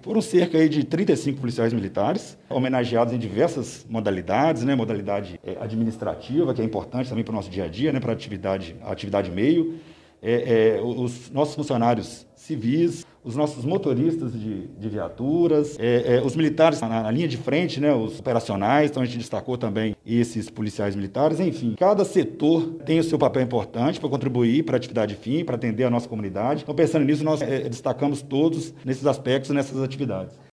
Foram cerca aí de 35 policiais militares, homenageados em diversas modalidades, né? Modalidade administrativa, que é importante também para o nosso dia a dia, né? Para a atividade meio. Os nossos funcionários civis, os nossos motoristas de viaturas, os militares na linha de frente, né, os operacionais, então a gente destacou também esses policiais militares, enfim, cada setor tem o seu papel importante para contribuir para a atividade fim, para atender a nossa comunidade. Então, pensando nisso, nós destacamos todos nesses aspectos, nessas atividades.